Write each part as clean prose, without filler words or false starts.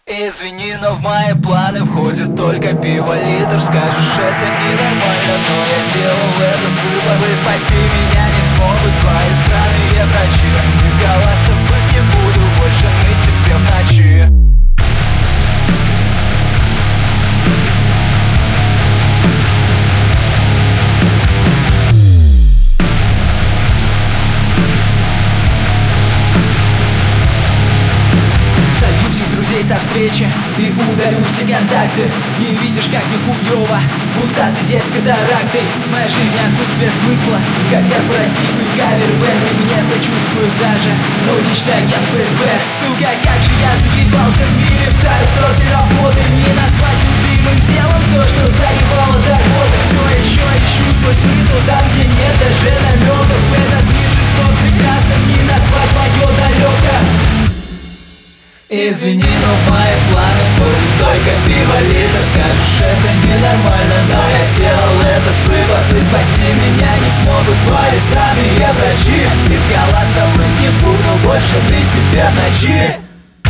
Извини, но в мои планы входит только пиво литр. Скажешь, это ненормально, но я сделал этот выбор. И спасти меня не смогут твои сраные врачи. И голосовых не буду больше ныть тебе в ночи. Со встречи и удалю все контакты. Не видишь, как мне хуёво, будто ты детской тарактой. Моя жизнь отсутствие смысла, как корпоратив и кавер-бэнд. И мне сочувствуют даже мой личный агент ФСБ. Сука, как же я заебался в мире второй сорт работы. Не назвать любимым делом то, что заебало дохода. Все еще ищу свой смысл там, где нет даже намеков. Этот мир жесток, прекрасным не назвать мое далеко. Извини, но в мои планы входит только пиво литр. Скажешь, это ненормально, но я сделал этот выбор. И спасти меня не смогут твои сраные врачи. И в голосовых не буду больше ныть тебе в ночи.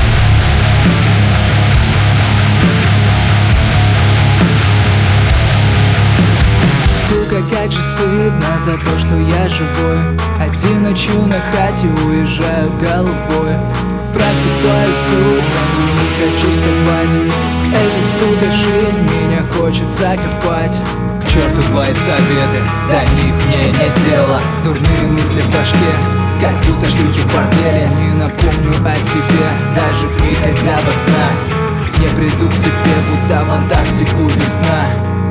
Сука, как же стыдно за то, что я живой. Одиночу на хате, уезжаю головой. Просыпаюсь утром и не хочу вставать. Эта, сука, жизнь меня хочет закопать. К черту твои советы, до них мне нет дела. Дурные мысли в башке, как будто шлюхи в борделе. Не напомню о себе, даже приходя во снах. Не приду к тебе, будто в Антарктику весна.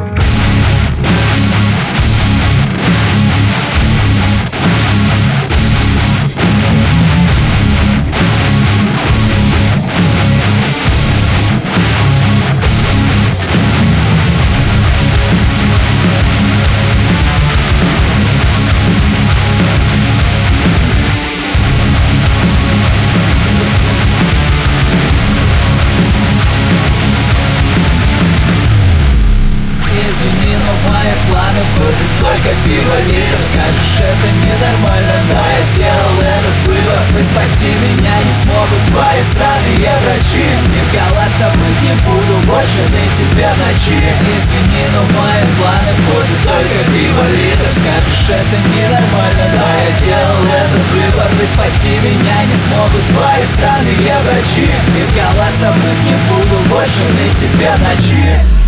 Извини, но в мои планы входит только пиво литр. Скажешь, это ненормально, но я сделал этот выбор. И спасти меня не смогут твои сраные врачи. И в голосовых не буду больше ныть тебе в ночи. Извини, но в мои планы входит только пиво литр. Скажешь, это ненормально, но я сделал этот выбор. И спасти меня не смогут твои сраные врачи. И в голосовых не буду больше ныть тебе в ночи.